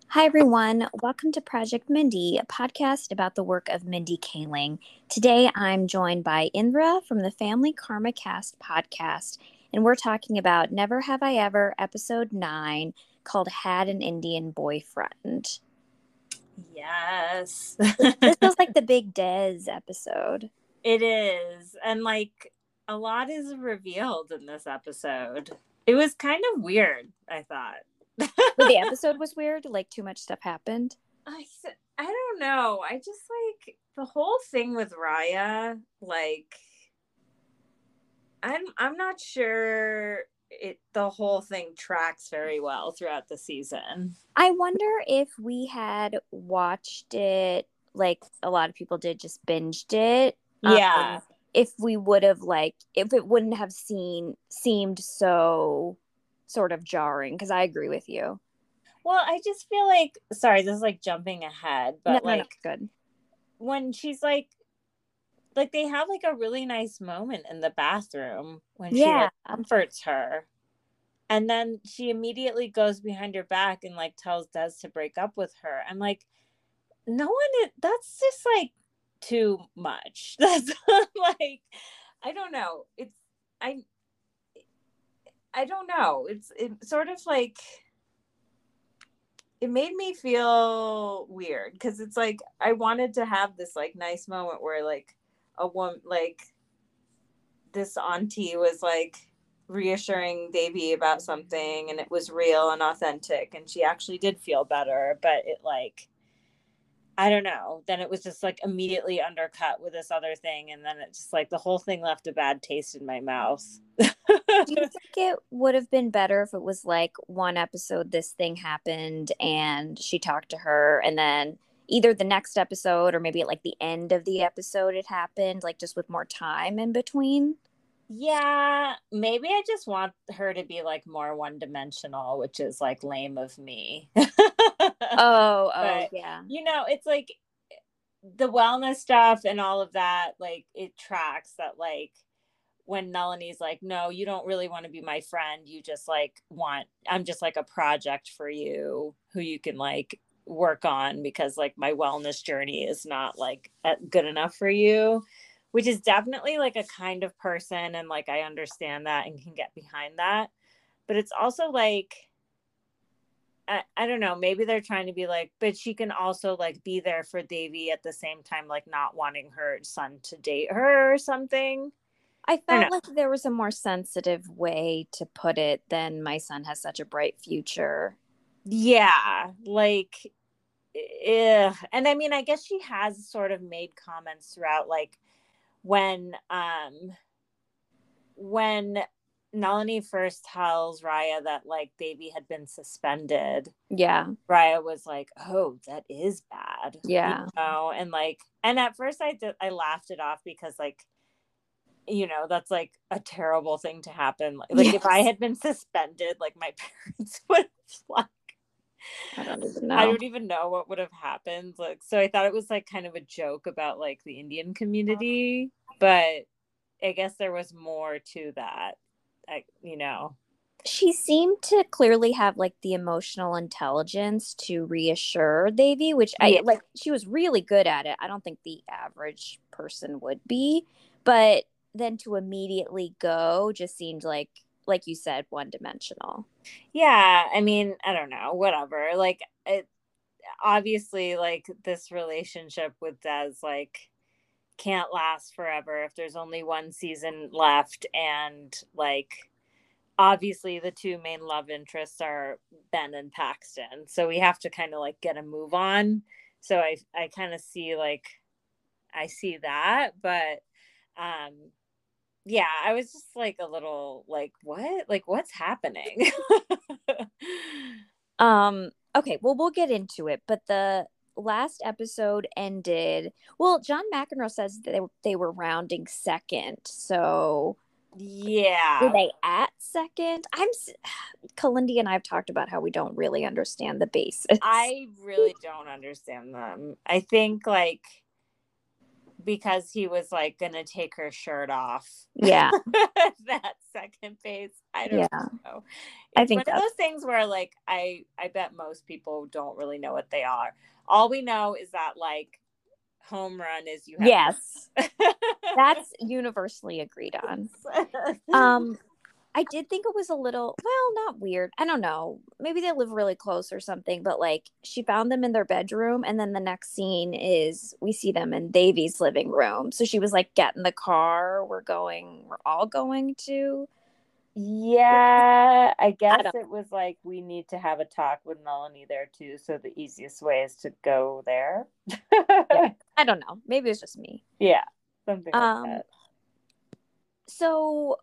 Hi, everyone. Welcome to Project Mindy, a podcast about the work of Mindy Kaling. Today, I'm joined by Indra from the Family Karma Cast podcast, and we're talking about Never Have I Ever, episode 9, called Had an Indian Boyfriend. Yes. This feels like the big Des episode. It is. And a lot is revealed in this episode. It was kind of weird, I thought. But the episode was weird, like too much stuff happened. I don't know. I just the whole thing with Raya, I'm not sure the whole thing tracks very well throughout the season. I wonder if we had watched it like a lot of people did, just binged it. Yeah. If we would have if it wouldn't have seemed so sort of jarring, because I agree with you. Well, I just feel like, sorry, this is jumping ahead, but no, good. When she's they have a really nice moment in the bathroom when she comforts her. And then she immediately goes behind her back and tells Des to break up with her. I'm no one, that's just too much. That's I don't know. I don't know. It's sort of it made me feel weird because it's I wanted to have this nice moment where a woman, this auntie was reassuring Davy about something and it was real and authentic and she actually did feel better, but it I don't know, then it was just immediately undercut with this other thing, and then it just the whole thing left a bad taste in my mouth. Do you think it would have been better if it was one episode this thing happened and she talked to her, and then either the next episode or maybe at the end of the episode it happened, just with more time in between? Yeah, maybe I just want her to be more one-dimensional, which is lame of me. But, yeah. It's the wellness stuff and all of that, it tracks that when Nalini's no, you don't really want to be my friend. You just I'm just a project for you who you can work on because my wellness journey is not good enough for you, which is definitely a kind of person. And I understand that and can get behind that. But it's also I don't know, maybe they're trying to be but she can also be there for Davy at the same time, not wanting her son to date her or something. I felt like there was a more sensitive way to put it than my son has such a bright future. Yeah, and I mean, I guess she has sort of made comments throughout, when Nalini first tells Raya that Davy had been suspended. Yeah. Raya was oh, that is bad. Yeah. And and at first I laughed it off because that's a terrible thing to happen. Yes. If I had been suspended, my parents would I don't even know. I don't even know what would have happened. So I thought it was kind of a joke about the Indian community, but I guess there was more to that. She seemed to clearly have the emotional intelligence to reassure Davy, which she was really good at it. I don't think the average person would be, but then to immediately go just seemed like you said, one-dimensional. Yeah, I mean, I don't know, whatever. It obviously this relationship with Des can't last forever if there's only one season left, and obviously the two main love interests are Ben and Paxton, so we have to kind of get a move on. So I kind of see I see that, but yeah, I was just a little what? What's happening? Okay, well, we'll get into it, but the last episode ended. Well, John McEnroe says that they were rounding second, so yeah. Were they at second? Kalindi and I have talked about how we don't really understand the bases. I really don't understand them. I think because he was like gonna take her shirt off. Yeah. That second base. I don't Yeah. know. I It's think one of those things where like I bet most people don't really know what they are. All we know is that like home run is you have yes. That's universally agreed on. I did think it was a little, well, not weird. I don't know. Maybe they live really close or something, but like she found them in their bedroom. And then the next scene is we see them in Davy's living room. So she was like, get in the car. We're all going to. Yeah, I I guess don't, it was like we need to have a talk with Melanie there too. So the easiest way is to go there. yeah, I don't know. Maybe it's just me. Yeah, something like Um, that. so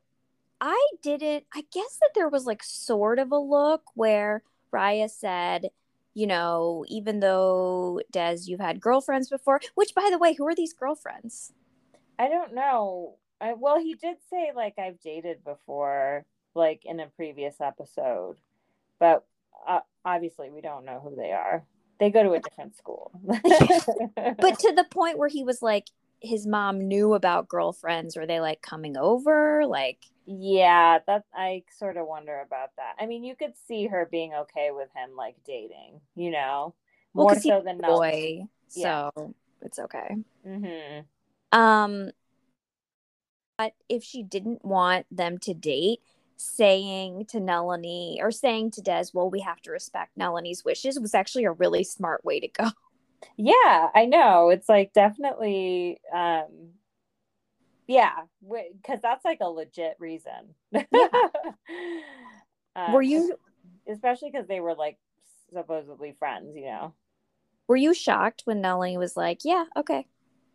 I guess that there was like sort of a look where Raya said, even though Des, you've had girlfriends before, which by the way, who are these girlfriends? I don't know. Well, he did say like I've dated before, like in a previous episode, but obviously we don't know who they are. They go to a different school. But to the point where he was like, his mom knew about girlfriends. Were they like coming over? Like, Yeah, that I sort of wonder about that. I mean, you could see her being okay with him like dating, well, more because he's so than a Melanie. boy, Yeah. so it's okay. Mm-hmm. Um, but if she didn't want them to date, saying to Melanie or saying to Des, well, we have to respect Melanie's wishes was actually a really smart way to go. Yeah, I know. It's like definitely yeah, because that's like a legit reason. Yeah. Were um you Especially because they were like supposedly friends, were you shocked when Melanie was like, yeah, okay.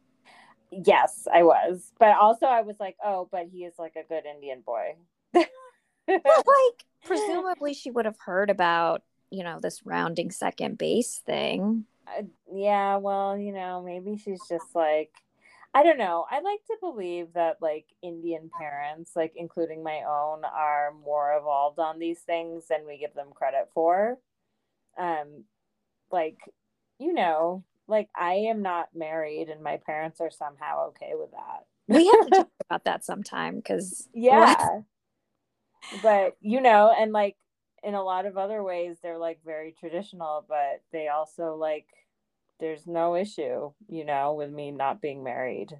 Yes, I was, but also I was like, oh, but he is like a good Indian boy. Well, like presumably she would have heard about, this rounding second base thing. Yeah, well, maybe she's just like, I don't know. I like to believe that like Indian parents, like including my own, are more evolved on these things than we give them credit for. Um, like, like I am not married and my parents are somehow okay with We have to that. talk about that sometime because what? Yeah. But, and like in a lot of other ways, they're like very traditional, but they also like, there's no issue, with me not being married.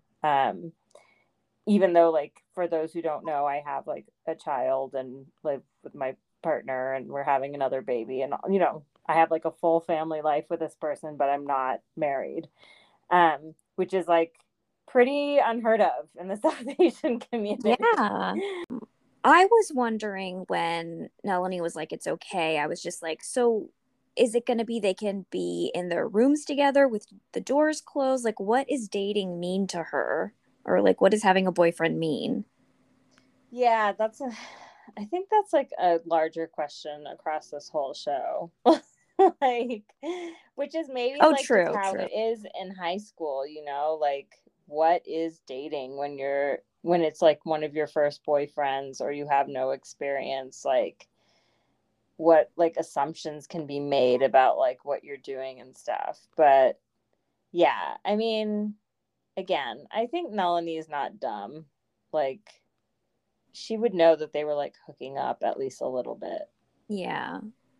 Even though like for those who don't know, I have like a child and live with my partner and we're having another baby and I have like a full family life with this person, but I'm not married. Which is like pretty unheard of in the South Asian community. Yeah. I was wondering when Melanie was like, it's okay. I was just like, so is it going to be they can be in their rooms together with the doors closed? Like, what is dating mean to her? Or like, what does having a boyfriend mean? Yeah, I think that's like a larger question across this whole show. Like, which is maybe Oh, like just true, how true. it is in high school, like what is dating when it's like one of your first boyfriends or you have no experience, like what like assumptions can be made about like what you're doing and stuff. But yeah, I mean, again, I think Melanie is not dumb. Like she would know that they were like hooking up at least a little bit. Yeah.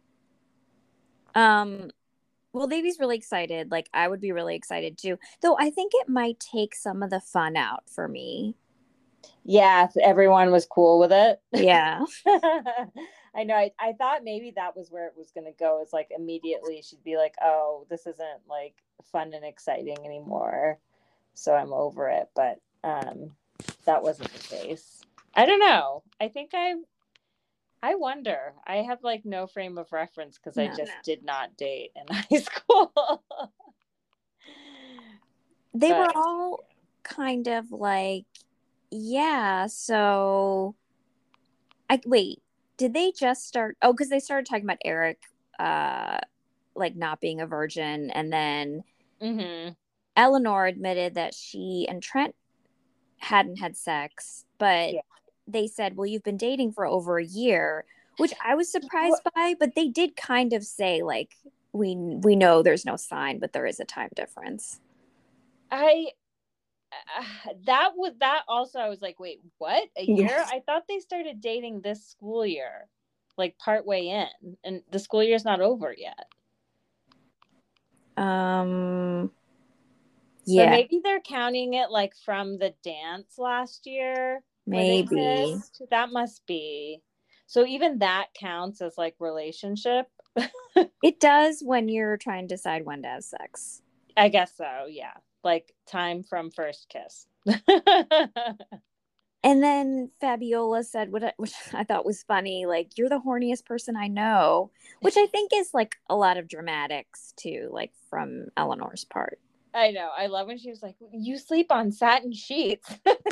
Um, well, Davy's really excited. Like, I would be really excited too. Though I think it might take some of the fun out for me. Yeah, everyone was cool with it. Yeah. I know. I thought maybe that was where it was going to go. It's like immediately she'd be like, oh, this isn't like fun and exciting anymore. So I'm over it. But that wasn't the case. I don't know. I wonder. I have like no frame of reference because I just did not date in high school. They were all kind of like, yeah, so wait, did they just start? Oh, because they started talking about Eric, uh, like not being a virgin, and then Eleanor admitted that she and Trent hadn't had sex, but they said, well, you've been dating for over a year, which I was surprised by, but they did kind of say like, we know there's no sign, but there is a time difference. that also, I was like, wait, what? A year? I thought they started dating this school year, like part way in, and the school year's not over yet. But Yeah, maybe they're counting it like from the dance last year where they maybe. kissed. That must be. So even that counts as like relationship. It does when you're trying to decide when to have sex. I guess so, yeah. Like time from first kiss. And then Fabiola said, which I thought was funny, like, you're the horniest person I know, which I think is like a lot of dramatics too, like from Eleanor's part. I know. I love when she was like, you sleep on satin sheets.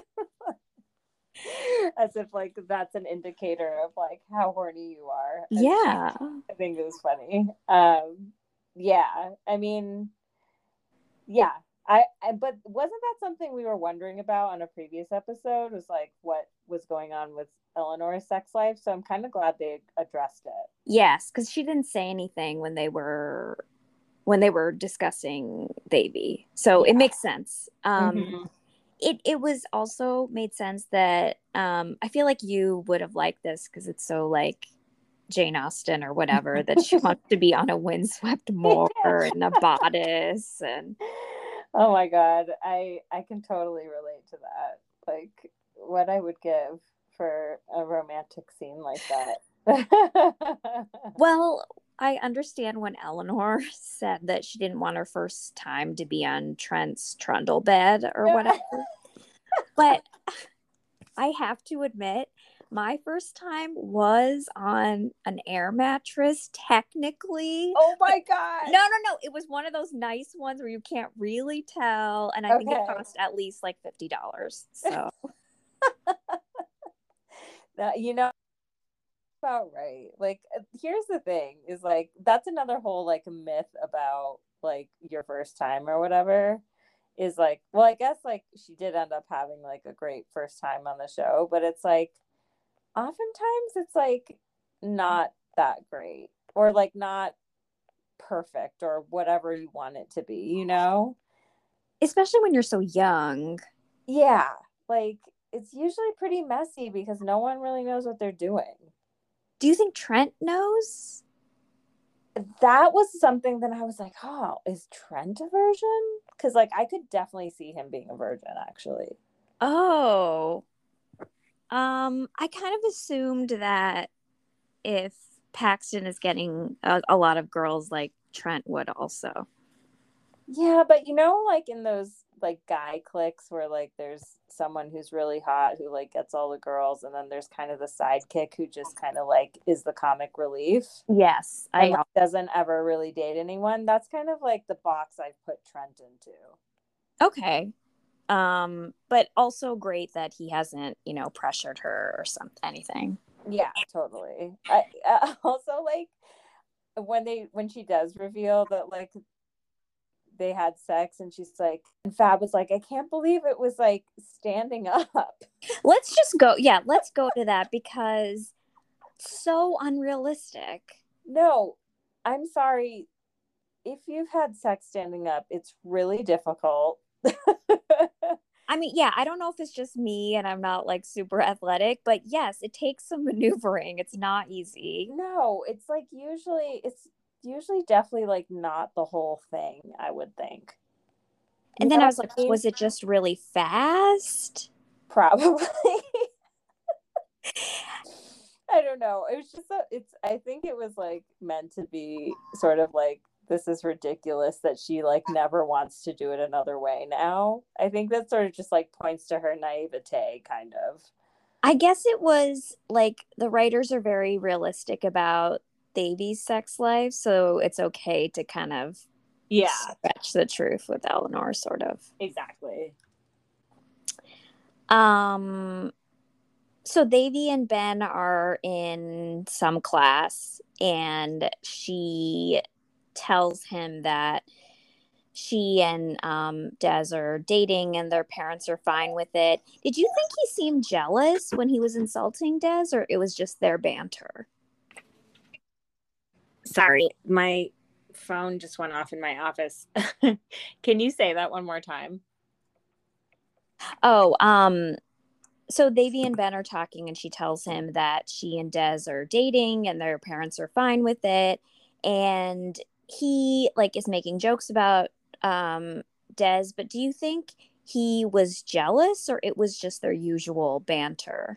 As if like that's an indicator of like how horny you are. Yeah. I think it was funny. Yeah. I mean, yeah. But wasn't that something we were wondering about on a previous episode? Was like what was going on with Eleanor's sex life? So I'm kind of glad they addressed it. Yes, because she didn't say anything when they were discussing Davy. So Yeah. it makes sense. Mm-hmm. It was also made sense that I feel like you would have liked this because it's so like Jane Austen or whatever that she wants to be on a windswept moor in a bodice and Oh my god, I can totally relate to that. Like what I would give for a romantic scene like that. well, I understand when Eleanor said that she didn't want her first time to be on Trent's trundle bed or whatever. But I have to admit, my first time was on an air mattress, technically. Oh my god. No. It was one of those nice ones where you can't really tell. And I think it cost at least like $50. So, You know, about right. Like, here's the thing is like, that's another whole like myth about like your first time or whatever is like, well, I guess like she did end up having like a great first time on the show, but it's like, oftentimes it's like not that great or like not perfect or whatever you want it to be, you know? especially when you're so young. Yeah. Like it's usually pretty messy because no one really knows what they're doing. Do you think Trent knows? That was something that I was like, oh, is Trent a virgin? Because like I could definitely see him being a virgin actually. Oh, I kind of assumed that if Paxton is getting a lot of girls, like Trent would also. Yeah, but you know, like in those like guy cliques where like there's someone who's really hot who like gets all the girls, and then there's kind of the sidekick who just kind of like is the comic relief Yes, and like, doesn't ever really date anyone. That's kind of like the box I've put Trent into. Okay. But also great that he hasn't, pressured her or anything. Yeah, totally. I also like when she does reveal that like they had sex and she's like, and Fab was like, I can't believe it was like standing up. Let's go to that because so unrealistic. No, I'm sorry. If you've had sex standing up, it's really difficult. I mean, yeah, I don't know if it's just me and I'm not like super athletic, but yes, it takes some maneuvering. It's not easy. No, it's usually definitely like not the whole thing, I would think. And then I was like, was it just really fast? Probably. I don't know. It was just I think it was like meant to be sort of like, this is ridiculous that she like never wants to do it another way now. I think that sort of just like points to her naivete kind of. I guess it was like the writers are very realistic about Davy's sex life, so it's okay to kind of stretch the truth with Eleanor, sort of. Exactly. So Davy and Ben are in some class, and she tells him that she and Des are dating and their parents are fine with it. Did you think he seemed jealous when he was insulting Des, or it was just their banter? Sorry, my phone just went off in my office. Can you say that one more time? Oh, so Davy and Ben are talking, and she tells him that she and Des are dating, and their parents are fine with it. And he like is making jokes about Des, but do you think he was jealous or it was just their usual banter?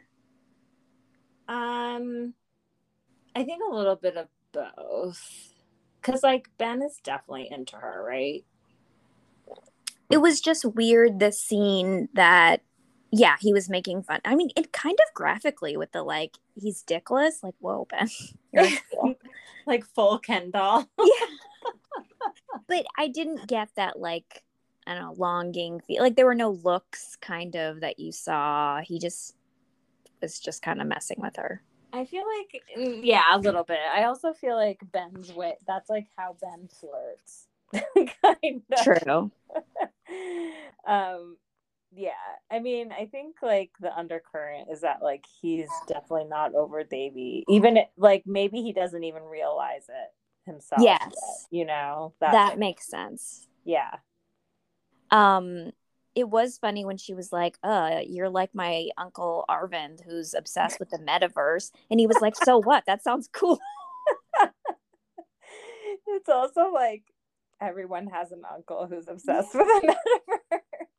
Um, I think a little bit of both. Cause like Ben is definitely into her, right? It was just weird this scene that yeah, he was making fun. I mean, it kind of graphically with the like he's dickless, like whoa, Ben, you're in trouble. Like full Ken doll. Yeah, but I didn't get that like I don't know longing feel. Like there were no looks kind of that you saw. He just was just kind of messing with her. I feel like, yeah, a little bit. I also feel like Ben's way, that's like how Ben flirts. Kind of. True. um, yeah. I mean, I think like the undercurrent is that like he's definitely not over Davy. Even like maybe he doesn't even realize it himself yet, Yes, you know? That that makes sense. yeah. Um, it was funny when she was like, you're like my uncle Arvind who's obsessed with the metaverse. And he was like, so what? That sounds cool. It's also like everyone has an uncle who's obsessed with the metaverse.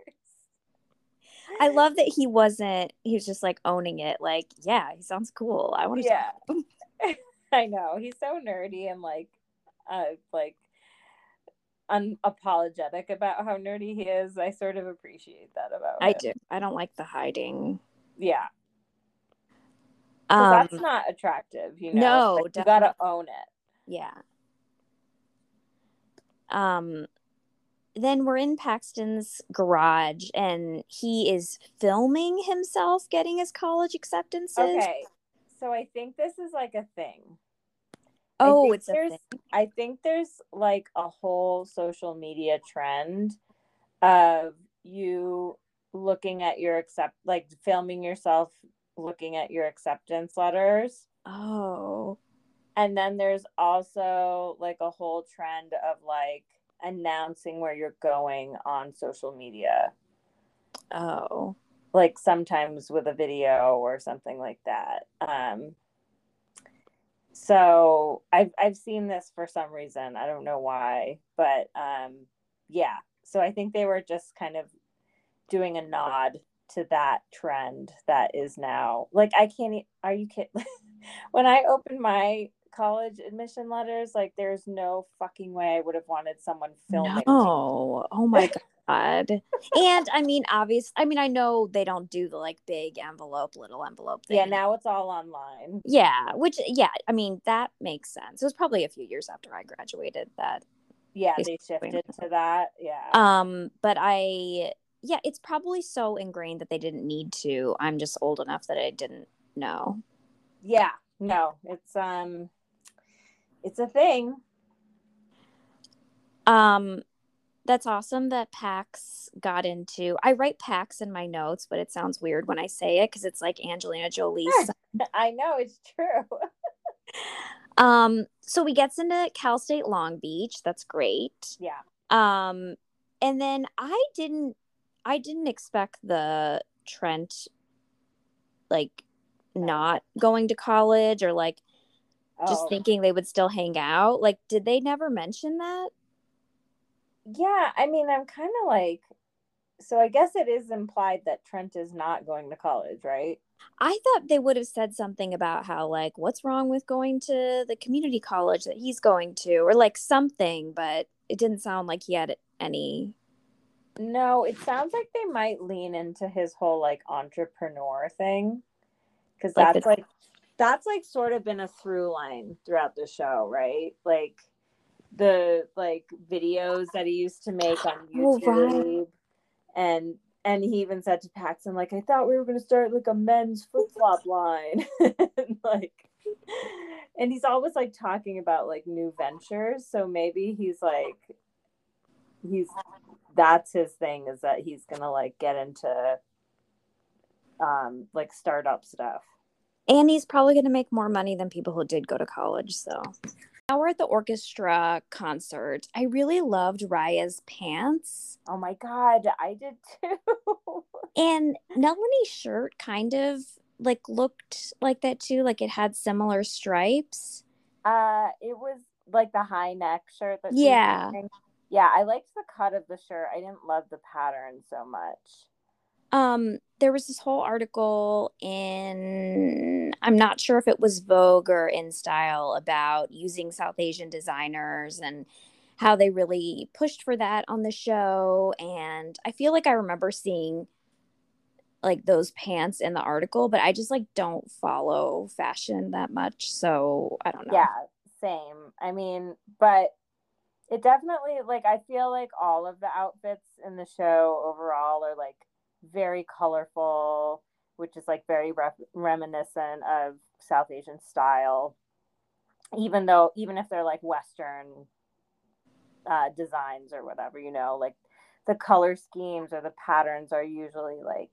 I love that he was just like owning it. Like, yeah, he sounds cool. I want to Yeah. talk to him. I know. He's so nerdy and like unapologetic about how nerdy he is. I sort of appreciate that about I him. do. I don't like the hiding. Yeah. Because Um, that's not attractive, you know? no, Like you gotta definitely. own it. Yeah. Um, then we're in Paxton's garage and he is filming himself getting his college acceptances. Okay. So I think this is like a thing. I Oh, think it's a there's thing. I think there's like a whole social media trend of you looking at your like filming yourself looking at your acceptance letters. Oh, And then there's also like a whole trend of like announcing where you're going on social media, oh. like sometimes with a video or something like that. So I've seen this for some reason. I don't know why, but yeah. So I think they were just kind of doing a nod to that trend that is now like I can't. Are you kidding? When I opened my college admission letters, like there's no fucking way I would have wanted someone filming me. No. Oh my God. And I mean, I mean, I know they don't do the like big envelope, little envelope Yeah, thing. now it's all online. Yeah, which, yeah, I mean, that makes sense. It was probably a few years after I graduated that Yeah, they they started shifted to that. Yeah. But yeah, it's probably so ingrained that they didn't need to. I'm just old enough that I didn't know. Yeah. No, it's a thing. Um, that's awesome that Pax got into. I write Pax in my notes, but it sounds weird when I say it because it's like Angelina Jolie's. I know it's true. So he gets into Cal State Long Beach. That's great. Yeah. Um, and then I didn't expect the Trent like not going to college or like just thinking they would still hang out. Like, did they never mention that? Yeah, I mean, I'm kind of like, so I guess it is implied that Trent is not going to college, right? I thought they would have said something about how like what's wrong with going to the community college that he's going to or like something, but it didn't sound like he had any. No, it sounds like they might lean into his whole like entrepreneur thing because Like the that's like sort of been a through line throughout the show, right? Like the like videos that he used to make on oh right. YouTube and he even said to Paxton like I thought we were going to start like a men's flip-flop line. And, like and he's always like talking about like new ventures, so maybe he's that's his thing is that he's going to like get into like startup stuff. And he's probably going to make more money than people who did go to college. So now we're at the orchestra concert. I really loved Raya's pants. Oh my god, I did too. And Nellany's shirt kind of like looked like that too, like it had similar stripes. It was like the high neck shirt that she was Yeah. wearing. Yeah, I liked the cut of the shirt. I didn't love the pattern so much. There was this whole article in, I'm not sure if it was Vogue or InStyle, about using South Asian designers and how they really pushed for that on the show. And I feel like I remember seeing like those pants in the article, but I just like don't follow fashion that much. So I don't know. Yeah, same. I mean, but it definitely, like, I feel like all of the outfits in the show overall are like very colorful, which is like very reminiscent of South Asian style, even if they're like Western designs or whatever, like the color schemes or the patterns are usually like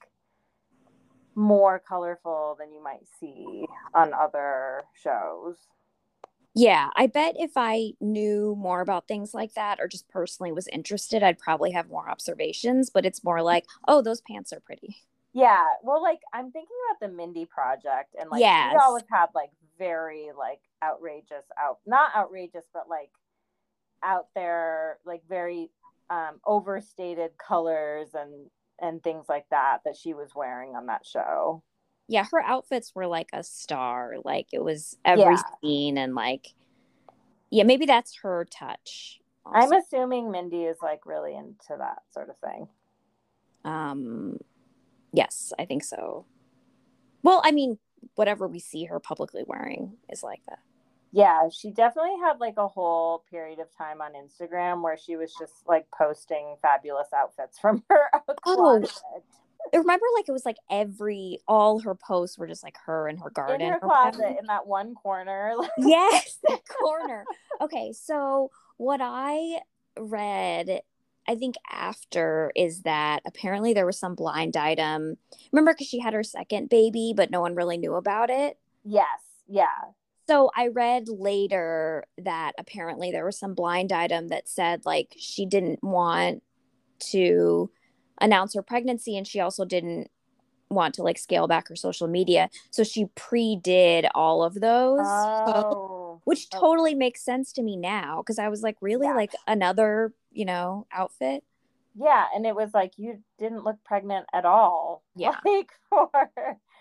more colorful than you might see on other shows. Yeah, I bet if I knew more about things like that or just personally was interested, I'd probably have more observations, but it's more like, oh, those pants are pretty. Yeah, well, like I'm thinking about the Mindy project, and like she Yes. always had like very like outrageous not outrageous, but like out there, like very overstated colors and things like that she was wearing on that show. Yeah, her outfits were like a star. Like it was every Yeah, scene and like, yeah, maybe that's her touch I'm also. assuming Mindy is like really into that sort of thing. Um, yes, I think so. Well, I mean, whatever we see her publicly wearing is like that. Yeah, she definitely had like a whole period of time on Instagram where she was just like posting fabulous outfits from her Oh, closet. I remember like it was like all her posts were just like her in her In garden her or whatever. closet in that one corner. Yes, that corner. Okay, so what I read, I think after, is that apparently there was some blind item. Remember, because she had her second baby, but no one really knew about it. Yes, yeah. So I read later that apparently there was some blind item that said like she didn't want to announce her pregnancy and she also didn't want to like scale back her social media. So she pre-did all of those, Oh, which okay. totally makes sense to me now because I was like, really, Yeah. like another, outfit? Yeah, and it was like you didn't look pregnant at all. Yeah. Like for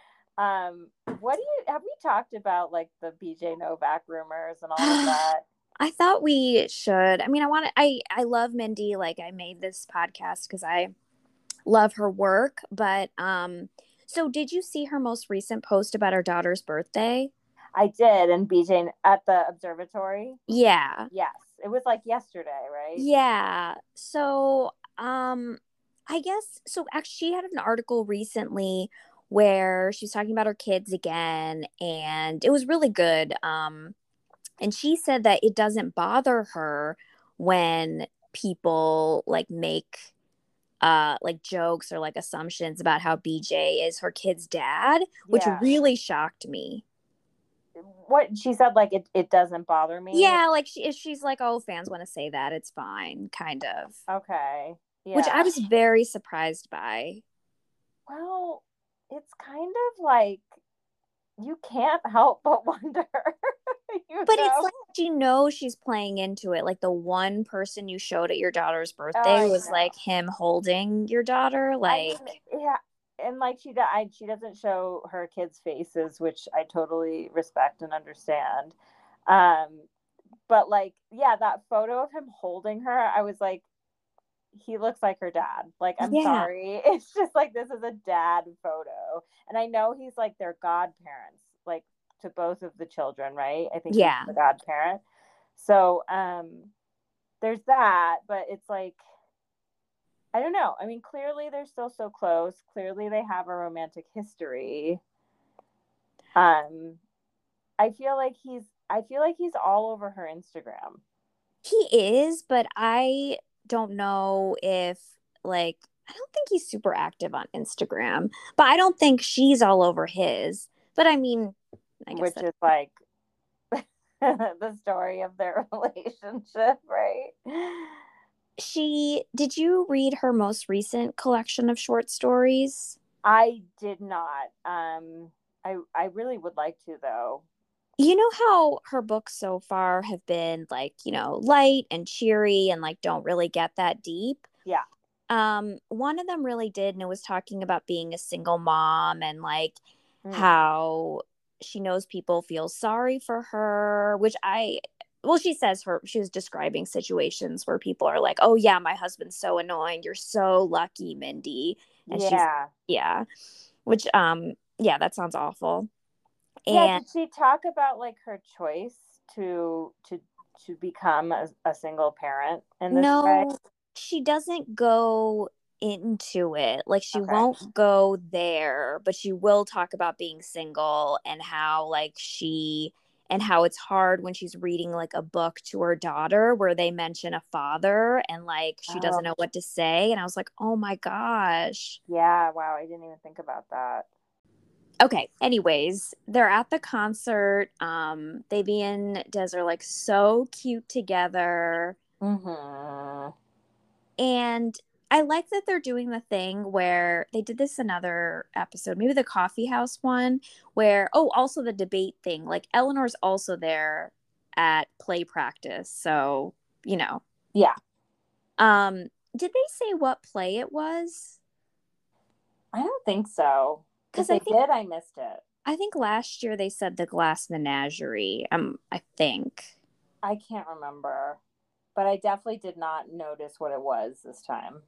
what do you have we talked about like the BJ Novak rumors and all of that? I thought we should. I mean, I love Mindy. Like I made this podcast because I love her work, but so did you see her most recent post about her daughter's birthday? I did, and BJ at the observatory. Yeah. Yes, it was like yesterday, right? Yeah. So, I guess so. Actually, she had an article recently where she was talking about her kids again, and it was really good. And she said that it doesn't bother her when people like make like jokes or like assumptions about how BJ is her kid's dad, which Yeah. really shocked me. What she said, like it doesn't bother me. Yeah, like she's like, oh, fans want to say that, it's fine, kind of. Okay. Which I Yeah. was very surprised by. Well, it's kind of like you can't help but wonder, you But it's know? like she knows she's playing into it. Like the one person you showed at your daughter's Oh, birthday I was know. like him holding your daughter. I Like, mean, yeah, and like she doesn't show her kids' faces, which I totally respect and understand. Um, but like, yeah, that photo of him holding her, I was like, he looks like her dad. Like, I'm yeah, sorry, it's just like this is a dad photo, and I know he's like their godparents, like to both of the children, right? I think he's yeah. the godparent. So, there's that, but it's like I don't know. I mean, clearly they're still so close. Clearly they have a romantic history. Um, I feel like he's all over her Instagram. He is, but I don't know if like I don't think he's super active on Instagram, but I don't think she's all over his. But I mean, I guess Which that is like the story of their relationship, right? Did you read her most recent collection of short stories? I did not. I really would like to though. You know how her books so far have been like, light and cheery and like don't really get that deep? Yeah. One of them really did, and it was talking about being a single mom and like Mm. how she knows people feel sorry for her, well, she says she was describing situations where people are like, oh yeah, my husband's so annoying. You're so lucky, Mindy. And Yeah. yeah, which, yeah, that sounds awful. Yeah, And did she talk about like her choice to become a single parent in this way? no, she doesn't go into it. Like she Okay. won't go there, but she will talk about being single and how how it's hard when she's reading like a book to her daughter where they mention a father and like she Oh, doesn't know what to say. And I was like, "Oh my gosh." yeah. Wow, I didn't even think about that. Okay, anyways, they're at the concert. Davy and Des are like so cute together. Mm-hmm. And I like that they're doing the thing where they did this another episode, maybe the coffee house one, where, oh, also the debate thing. Like Eleanor's also there at play practice. So, you know. Yeah. Um, did they say what play it was? I don't think so. If Because they did, I missed it. I think last year they said the Glass Menagerie. I think. I can't remember, but I definitely did not notice what it was this time.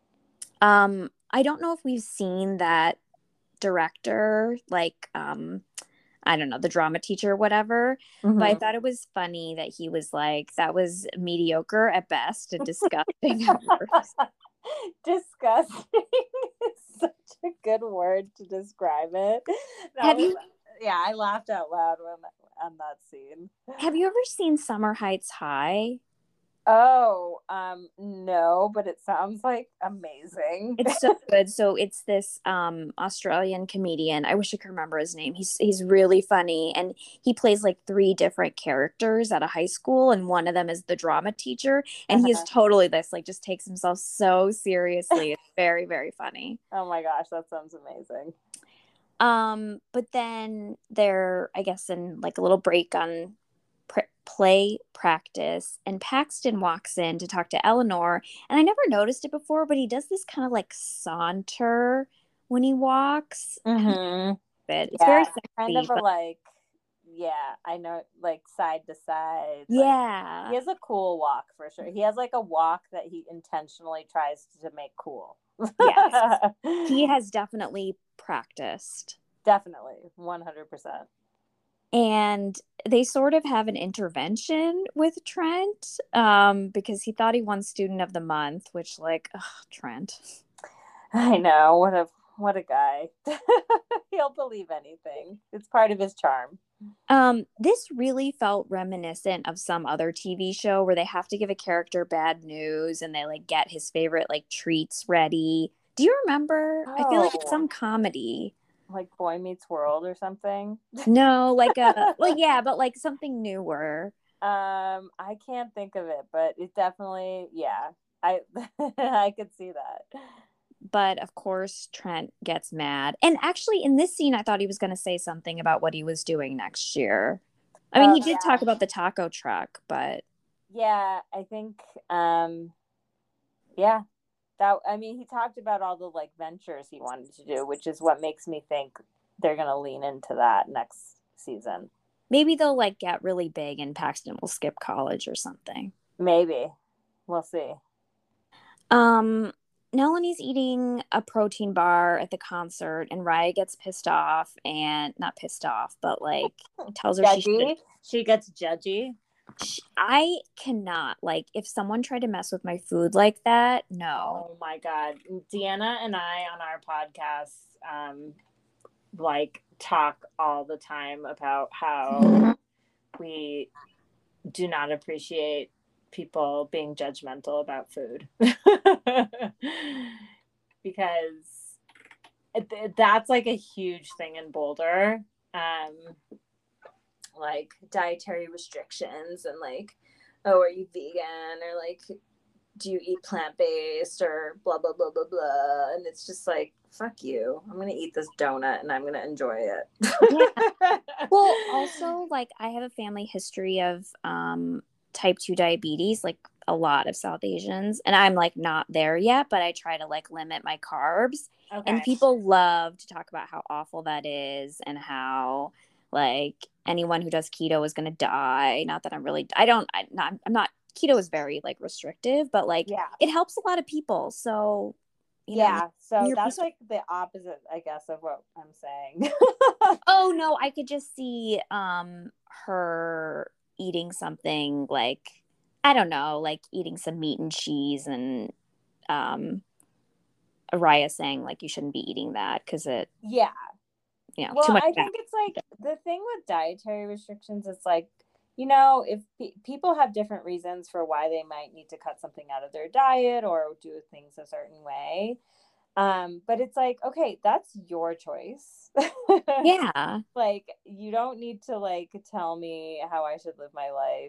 I don't know if we've seen that director, like I don't know, the drama teacher or whatever. But I Mm-hmm. thought it was funny that he was like, that was mediocre at best and disgusting at worst. Disgusting is such a good word to describe it. That Have was, you yeah, I laughed out loud when on that scene. have you ever seen Summer Heights High? Oh, no, but it sounds like amazing. It's so good. So it's this Australian comedian. I wish I could remember his name. He's really funny and he plays like three different characters at a high school and one of them is the drama teacher and he is Uh-huh. totally this like just takes himself so seriously. It's very very funny. Oh my gosh, that sounds amazing. But then they're, I guess, in like a little break on play practice, and Paxton walks in to talk to Eleanor. And I never noticed it before, but he does this kind of like saunter when he walks. I don't Mm-hmm. know, it's very Yeah, kind sexy, of a but like, yeah, I know, like side to side. Like he yeah, has a cool walk for sure. He has like a walk that he intentionally tries to make cool. yes, he has definitely practiced. Definitely, 100%. And they sort of have an intervention with Trent because he thought he won Student of the Month, which, like, ugh, Trent. I know, what a guy. He'll believe anything. It's part of his charm. This really felt reminiscent of some other TV show where they have to give a character bad news and they like get his favorite like treats ready. Do you remember? I feel like it's Oh, some comedy. like Boy Meets World or something. No, like a well, yeah, but like something newer. I can't think of it, but it definitely, yeah. I I could see that. But of course, Trent gets mad. And actually, in this scene, I thought he was going to say something about what he was doing next year. I mean, Oh he did talk yeah. about the taco truck, but Yeah, I think yeah, that I mean he talked about all the like ventures he wanted to do, which is what makes me think they're going to lean into that next season. maybe they'll like get really big and Paxton will skip college or something. Maybe. We'll see. Um, Melanie's eating a protein bar at the concert, and Raya gets pissed off and not pissed off, but like tells her she should. Judgy. She gets judgy. I cannot like if someone tried to mess with my food like that. No, Oh my God. Deanna and I on our podcast, like talk all the time about how we do not appreciate people being judgmental about food because that's like a huge thing in Boulder. Like dietary restrictions and like, oh, are you vegan or like do you eat plant-based or blah blah blah blah blah, and it's just like, fuck you, I'm gonna eat this donut and I'm gonna enjoy Yeah. it. Well, also, like, I have a family history of type 2 diabetes, like a lot of South Asians, and I'm like not there yet, but I try to like limit my carbs. And Okay. people love to talk about how awful that is and how like anyone who does keto is going to die. Not that I'm really, I don't, I'm not, keto is very like restrictive, but like Yeah. it helps a lot of people. So, you know, Yeah, so your that's like the opposite, I guess, of what I'm saying. oh no, I could just see her eating something like I don't know, like eating some meat and cheese and um Araya saying like you shouldn't be eating that because it, Yeah. you know, Well, too much I fat. think it's like the thing with dietary restrictions, it's like, you know, if people have different reasons for why they might need to cut something out of their diet or do things a certain way. But it's like, okay, that's your choice. Yeah. Like, you don't need to like tell me how I should live my life.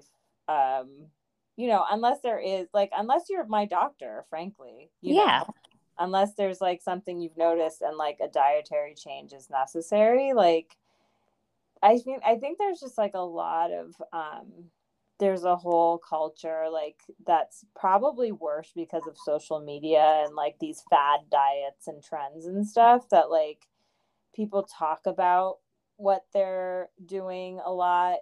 You know, unless there is like, unless you're my doctor, frankly, you Yeah. know, unless there's like something you've noticed and like a dietary change is necessary. Like, I think there's just like a lot of there's a whole culture like that's probably worse because of social media and like these fad diets and trends and stuff that like people talk about what they're doing a lot,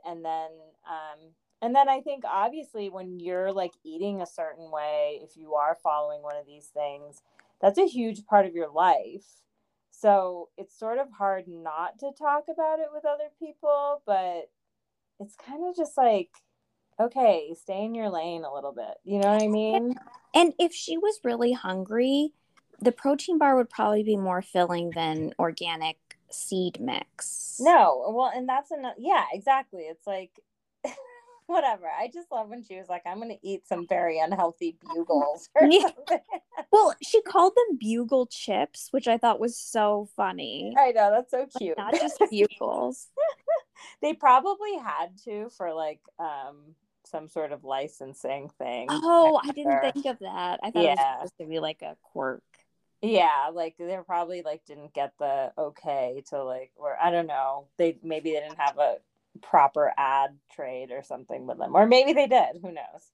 and then I think obviously when you're like eating a certain way, if you are following one of these things, that's a huge part of your life. So it's sort of hard not to talk about it with other people, but it's kind of just like, okay, stay in your lane a little bit. You know what I mean? And if she was really hungry, the protein bar would probably be more filling than organic seed mix. No, well, and that's enough. Yeah, exactly. It's like, whatever. I just love when she was like, I'm going to eat some very unhealthy bugles or Yeah. something. Well, she called them bugle chips, which I thought was so funny. I know, that's so Like cute. not just bugles. They probably had to for like some sort of licensing thing. Oh, I didn't think of that. I thought it was Yeah. supposed to be like a quirk. Yeah, like they probably like didn't get the okay to like, or I don't know. Maybe they didn't have a proper ad trade or something with them. Or maybe they did. Who knows?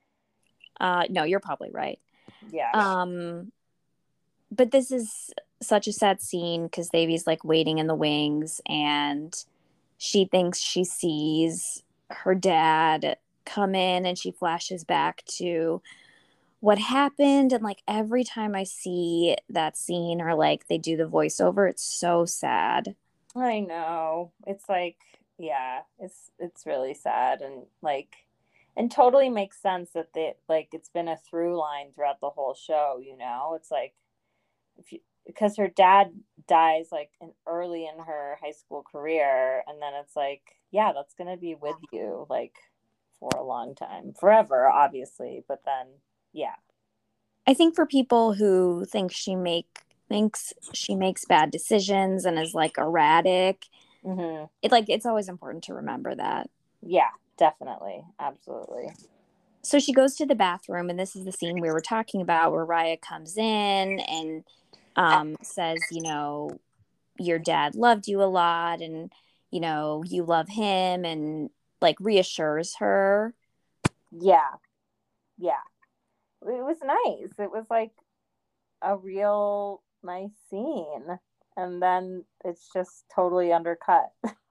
No, you're probably right. Yeah. Um, but this is such a sad scene because Davy's like waiting in the wings and she thinks she sees her dad come in and she flashes back to what happened. And like every time I see that scene or like they do the voiceover, it's so sad. I know. It's like, yeah, it's really sad and like and totally makes sense that they like it's been a through line throughout the whole show, you know? It's like if you because her dad dies like early in her high school career, and then it's like, yeah, that's going to be with you like for a long time. Forever, obviously, but then yeah. I think for people who thinks she makes bad decisions and is like erratic, Mhm. it's always important to remember that. Yeah, definitely. Absolutely. So she goes to the bathroom, and this is the scene we were talking about where Raya comes in and says, you know, your dad loved you a lot and, you know, you love him and like reassures her. Yeah. Yeah. It was nice. It was like a real nice scene. And then it's just totally undercut.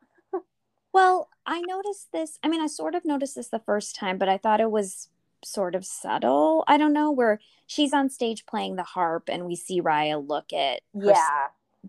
Well, I noticed this. I mean, I sort of noticed this the first time, but I thought it was sort of subtle. I don't know, where she's on stage playing the harp and we see Raya look at her Yeah.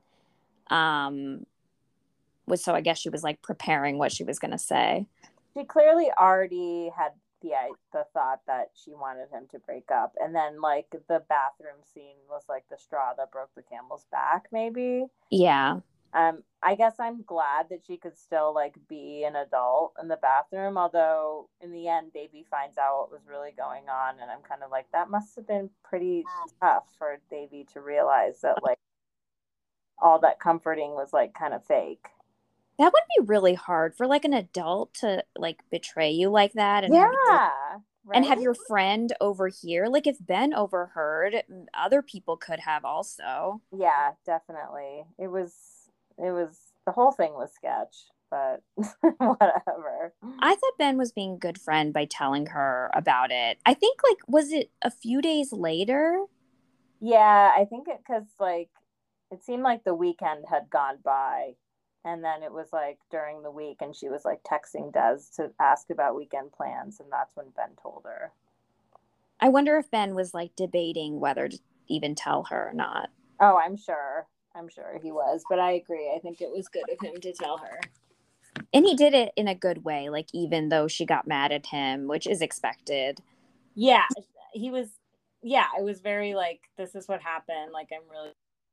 um was so I guess she was like preparing what she was going to say. She clearly already had the thought that she wanted him to break up. And then like the bathroom scene was like the straw that broke the camel's back, maybe. Yeah. I guess I'm glad that she could still like be an adult in the bathroom, although in the end Davy finds out what was really going on, and I'm kind of like, that must have been pretty tough for Davy to realize that like all that comforting was like kind of fake. That would be really hard for like an adult to like betray you like that and have you Yeah. And right? have your friend overhear. Like if Ben overheard, other people could have also. Yeah, definitely. It was the whole thing was sketch, but whatever. I thought Ben was being a good friend by telling her about it. I think, like, was it a few days later? Yeah, I think it because like it seemed like the weekend had gone by, and then it was like during the week, and she was like texting Des to ask about weekend plans, and that's when Ben told her. I wonder if Ben was like debating whether to even tell her or not. Oh, I'm sure. I'm sure he was, but I agree. I think it was good of him to tell her. And he did it in a good way, like, even though she got mad at him, which is expected. Yeah, he was. Yeah, it was very like this is what happened. Like I'm really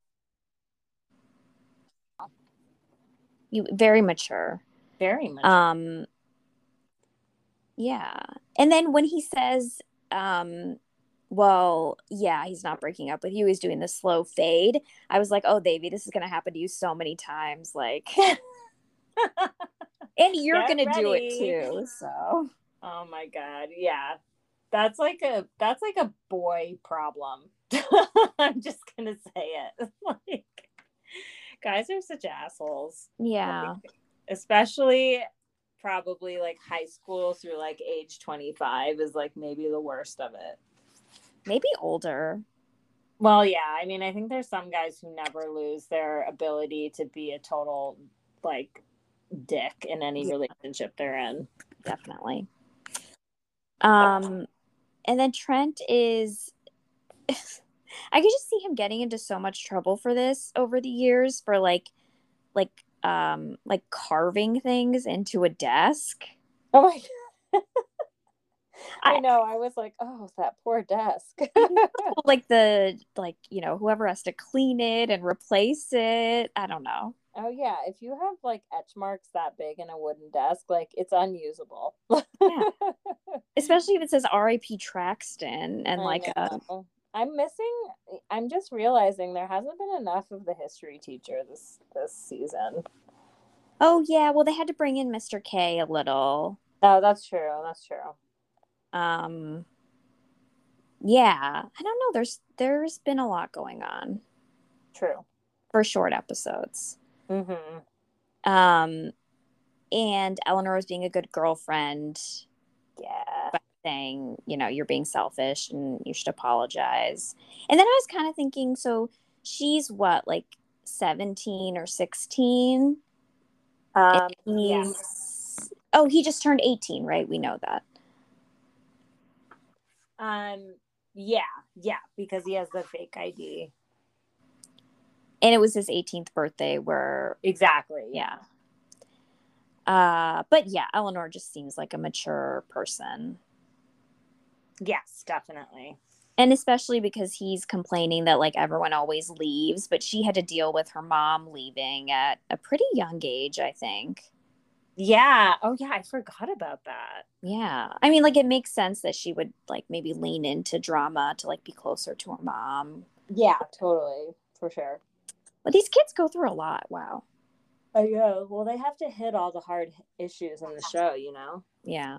Very mature. very much. Yeah. And then when he says, well, yeah, he's not breaking up with you, he's doing the slow fade. I was like, oh, Davey, this is going to happen to you so many times. Like, and you're Get going to do it ready. too. So, Oh my god, yeah. That's like a boy problem. I'm just gonna say it. Like guys are such assholes. yeah, Like, especially probably like high school through like age 25 is like maybe the worst of it. maybe older. Well, yeah, I mean, I think there's some guys who never lose their ability to be a total like dick in any Yeah, relationship they're in. definitely. And then Trent is, I could just see him getting into so much trouble for this over the years for like, like carving things into a desk. Oh my I I, know. I was like, oh, that poor desk. I know, like whoever has to clean it and replace it. I don't know. Oh yeah, if you have like etch marks that big in a wooden desk, like it's unusable. Yeah, especially if it says R.I.P. Traxton and I like know. I'm missing. I'm just realizing there hasn't been enough of the history teacher this season. oh yeah, well they had to bring in Mr. K a little. Oh, that's true. That's true. Um, yeah, I don't know. There's been a lot going on True. for short episodes. Mm-hmm. Um, and Eleanor was being a good girlfriend Yeah. by saying, you're being selfish and you should apologize. And then I was kind of thinking, so she's what, like 17 or 16? And Yeah. he just turned 18, right? We know that. Yeah. Yeah. Because he has the fake ID. And it was his 18th birthday where, Exactly. yeah. But yeah, Eleanor just seems like a mature person. Yes, definitely. And especially because he's complaining that like everyone always leaves, but she had to deal with her mom leaving at a pretty young age, I think. Yeah. Oh yeah, I forgot about that. Yeah. I mean, like it makes sense that she would like maybe lean into drama to like be closer to her mom. Yeah, totally. For sure. But these kids go through a lot. Wow. I know. Well, they have to hit all the hard issues in the show, you know? Yeah.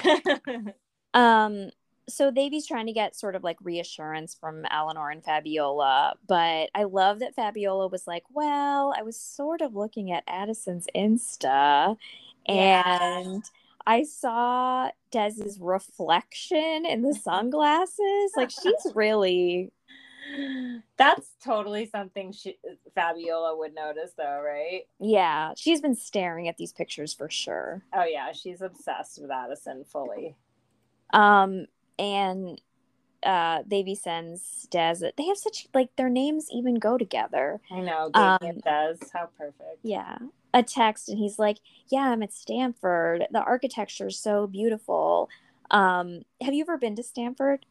Um, so Davy's trying to get sort of like reassurance from Eleanor and Fabiola, but I love that Fabiola was like, well, I was sort of looking at Addison's Insta and I saw Dez's reflection in the sunglasses. Like she's really That's totally something Fabiola would notice, though, right? yeah, she's been staring at these pictures for sure. Oh yeah, she's obsessed with Addison fully. And Davy sends Des. They have such like their names even go together. I know, Davy does. How perfect. Yeah, a text, and he's like, "Yeah, I'm at Stanford. The architecture is so beautiful." Have you ever been to Stanford?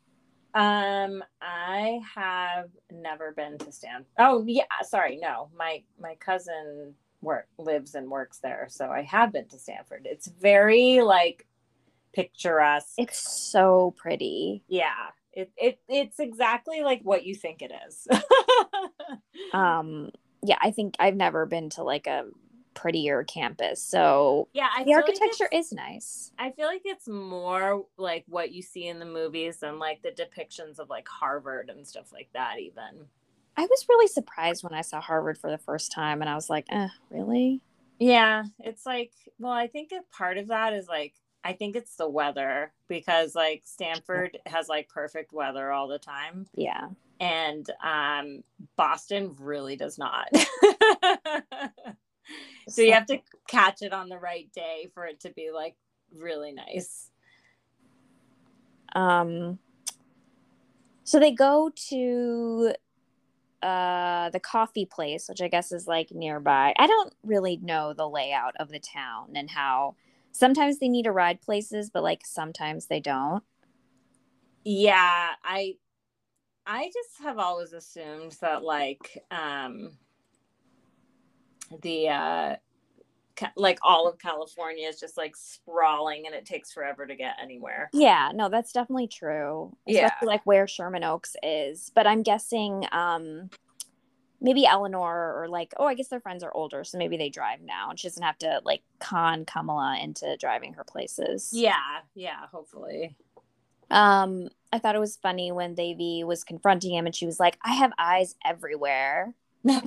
I have never been to Stanford. Oh yeah, sorry, no. My cousin lives and works there, so I have been to Stanford. It's very like picturesque. It's so pretty. Yeah. It's exactly like what you think it is. Yeah, I think I've never been to like a prettier campus. So yeah, the architecture is nice. I feel like it's more like what you see in the movies than like the depictions of like Harvard and stuff like that even. I was really surprised when I saw Harvard for the first time, and I was like, really? Yeah, it's like, well, I think a part of that is like, I think it's the weather because like Stanford has like perfect weather all the time. Yeah. And Boston really does not. So you have to catch it on the right day for it to be like really nice. So they go to the coffee place, which I guess is like nearby. I don't really know the layout of the town and how sometimes they need to ride places, but like sometimes they don't. Yeah, I just have always assumed that like the like all of California is just like sprawling and it takes forever to get anywhere. Yeah, no, that's definitely true. Yeah. Especially like where Sherman Oaks is. But I'm guessing maybe Eleanor or like, oh, I guess their friends are older, so maybe they drive now and she doesn't have to like con Kamala into driving her places. Yeah, hopefully. I thought it was funny when Davy was confronting him and she was like, I have eyes everywhere. Yeah.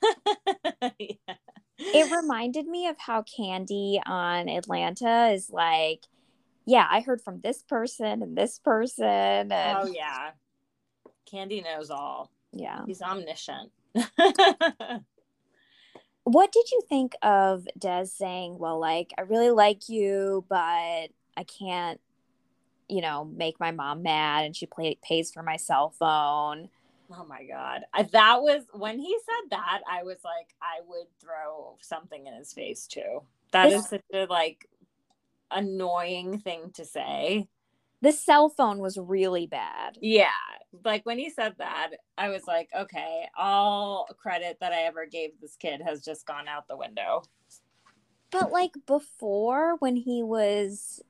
It reminded me of how Candy on Atlanta is like, yeah, I heard from this person and this person. And oh yeah. Candy knows all. Yeah. He's omniscient. What did you think of Des saying, well, like, I really like you, but I can't, make my mom mad and she pays for my cell phone. Oh my God. That was when he said that, I was like, I would throw something in his face too. That is such a like annoying thing to say. The cell phone was really bad. Yeah. Like when he said that, I was like, okay, all credit that I ever gave this kid has just gone out the window. But like before, when he was,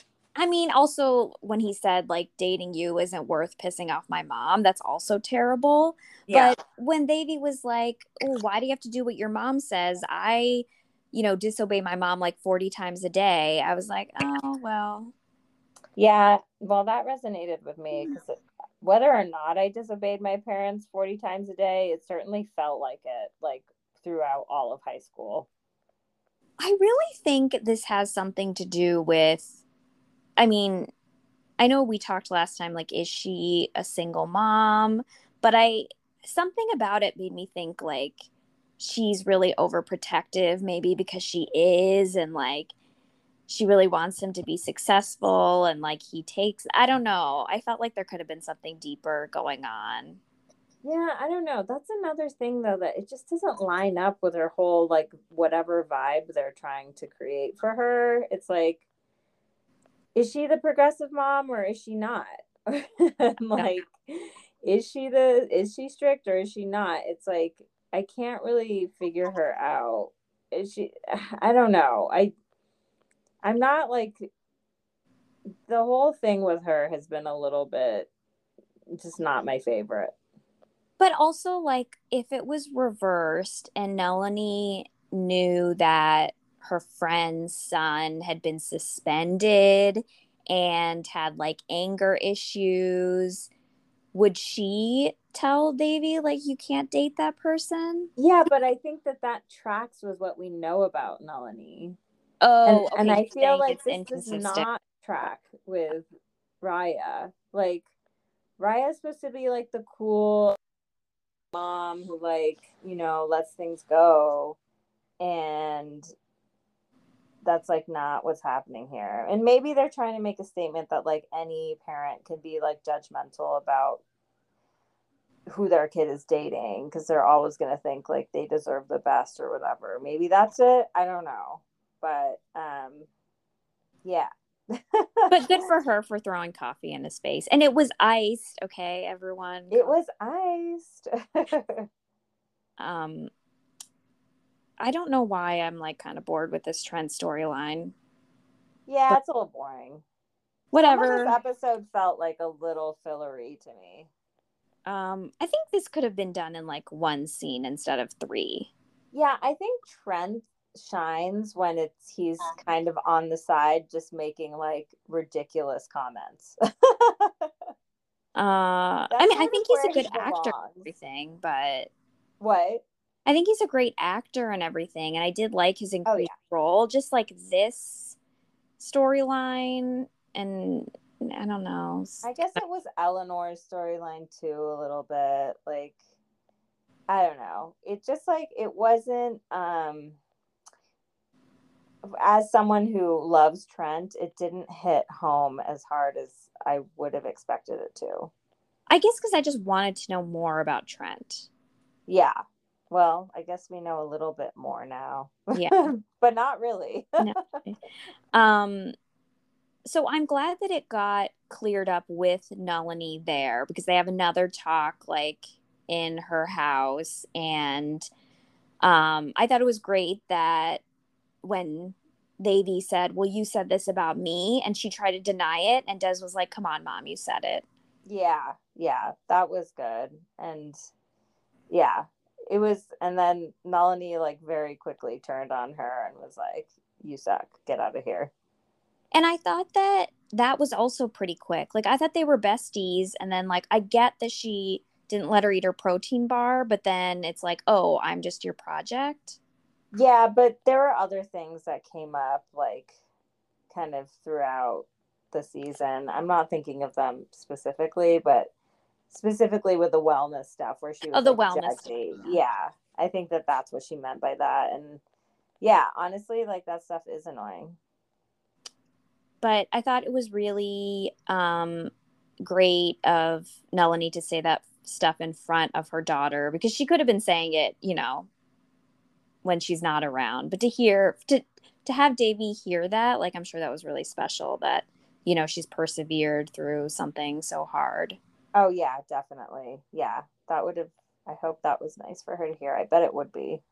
also when he said like dating you isn't worth pissing off my mom, that's also terrible. Yeah. But when Davy was like, oh, why do you have to do what your mom says? I, disobey my mom like 40 times a day. I was like, oh, well. Yeah, well, that resonated with me because whether or not I disobeyed my parents 40 times a day, it certainly felt like it, like throughout all of high school. I really think this has something to do with, I know we talked last time, like, is she a single mom? But something about it made me think like she's really overprotective, maybe because she is, and like, she really wants him to be successful and like I don't know. I felt like there could have been something deeper going on. Yeah, I don't know. That's another thing though, that it just doesn't line up with her whole like whatever vibe they're trying to create for her. It's like, is she the progressive mom or is she not? Like, is she strict or is she not? It's like I can't really figure her out. Is she I don't know. I'm not like, the whole thing with her has been a little bit just not my favorite. But also, like, if it was reversed and Melanie knew that her friend's son had been suspended and had like anger issues, would she tell Davy like you can't date that person? Yeah, but I think that tracks with what we know about Melanie. Oh, and okay, I feel like it's this does inconsistent. not track with Raya. Like, Raya's supposed to be like the cool mom who like, lets things go, and that's like not what's happening here. And maybe they're trying to make a statement that like any parent can be like judgmental about who their kid is dating because they're always going to think like they deserve the best or whatever. Maybe that's it. I don't know. But yeah. But good for her for throwing coffee in his face. And it was iced, okay, everyone. It was iced. I don't know why I'm like kind of bored with this Trent storyline. Yeah, it's a little boring. Whatever. Some of this episode felt like a little fillery to me. I think this could have been done in like one scene instead of 3. Yeah, I think Trent shines when he's kind of on the side just making like ridiculous comments. I mean, I think he's a good actor and belongs. everything, but What? I think he's a great actor and everything, and I did like his increased role. Just like this storyline, and I don't know. I guess it was Eleanor's storyline too, a little bit. Like, I don't know. It just like it wasn't. As someone who loves Trent, it didn't hit home as hard as I would have expected it to. I guess because I just wanted to know more about Trent. Yeah. Well, I guess we know a little bit more now. Yeah. But not really. No. So I'm glad that it got cleared up with Nalini there, because they have another talk like in her house, and I thought it was great that when Devi said, "Well, you said this about me," and she tried to deny it, and Des was like, "Come on, Mom, you said it." Yeah, that was good. And yeah, it was. And then Melanie like very quickly turned on her and was like, "You suck, get out of here." And I thought that was also pretty quick. Like, I thought they were besties, and then like I get that she didn't let her eat her protein bar, but then it's like, "Oh, I'm just your project." Yeah, but there were other things that came up like kind of throughout the season. I'm not thinking of them specifically, but specifically with the wellness stuff where she was The like wellness judgy. Yeah, I think that's what she meant by that. And yeah, honestly, like that stuff is annoying. But I thought it was really great of Nalini to say that stuff in front of her daughter, because she could have been saying it, when she's not around. But to have Devi hear that, like, I'm sure that was really special that, she's persevered through something so hard. Oh yeah, definitely. Yeah, that would have. I hope that was nice for her to hear. I bet it would be.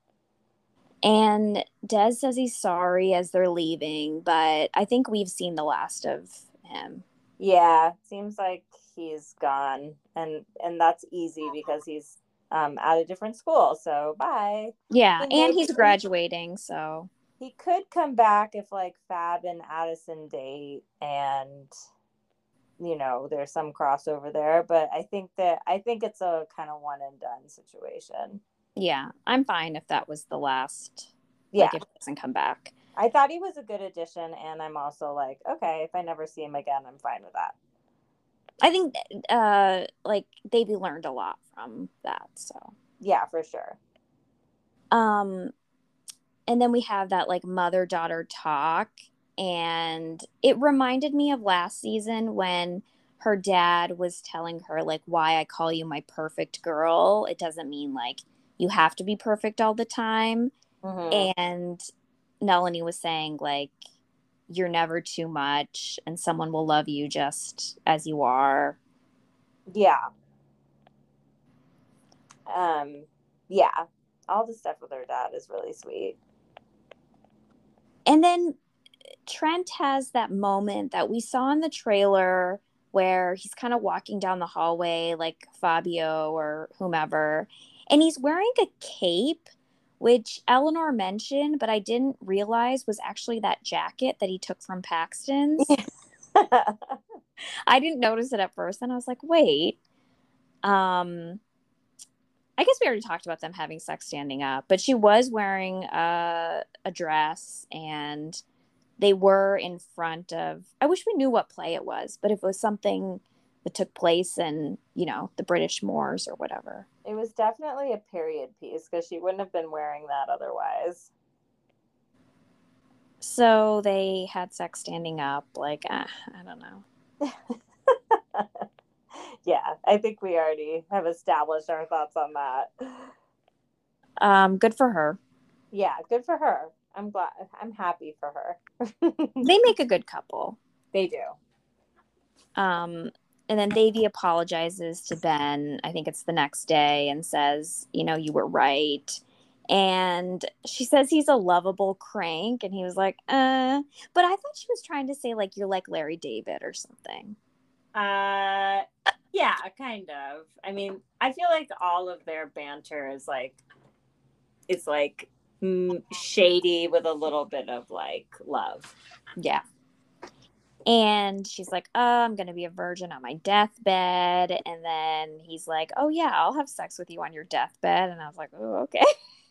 And Des says he's sorry as they're leaving, but I think we've seen the last of him. Yeah, seems like he's gone, and that's easy because he's at a different school. So bye. Yeah, and he's graduating, so he could come back if like Fab and Addison date, and there's some crossover there. But I think it's a kind of one and done situation. Yeah, I'm fine if that was the last. Yeah, like if it doesn't come back. I thought he was a good addition, and I'm also like, okay, if I never see him again, I'm fine with that. I think like Davey learned a lot from that, so yeah, for sure. And then we have that like mother-daughter talk, and it reminded me of last season when her dad was telling her like, why I call you my perfect girl. It doesn't mean like you have to be perfect all the time. Mm-hmm. And Nalini was saying like, you're never too much and someone will love you just as you are. Yeah. Yeah. All the stuff with her dad is really sweet. And then Trent has that moment that we saw in the trailer where he's kind of walking down the hallway like Fabio or whomever, and he's wearing a cape, which Eleanor mentioned, but I didn't realize was actually that jacket that he took from Paxton's. I didn't notice it at first, and I was like, wait. I guess we already talked about them having sex standing up, but she was wearing a dress, and they were in front of, I wish we knew what play it was, but if it was something that took place in, the British Moors or whatever. It was definitely a period piece because she wouldn't have been wearing that otherwise. So they had sex standing up. Like, I don't know. Yeah, I think we already have established our thoughts on that. Good for her. Yeah, good for her. I'm glad. I'm happy for her. They make a good couple. They do. And then Davy apologizes to Ben. I think it's the next day, and says, you were right. And she says he's a lovable crank, and he was like, But I thought she was trying to say like you're like Larry David or something. Yeah, kind of. I mean, I feel like all of their banter is like, it's like shady with a little bit of like love. Yeah. And she's like, oh, I'm going to be a virgin on my deathbed. And then he's like, oh, yeah, I'll have sex with you on your deathbed. And I was like, oh, okay.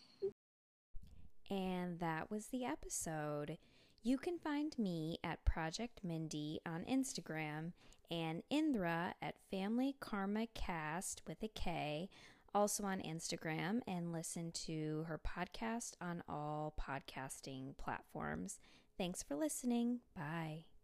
And that was the episode. You can find me at Project Mindy on Instagram and Indra at Family Karma Cast with a K, also on Instagram, and listen to her podcast on all podcasting platforms. Thanks for listening. Bye.